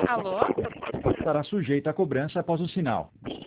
Alô? Estará sujeita à cobrança após o sinal.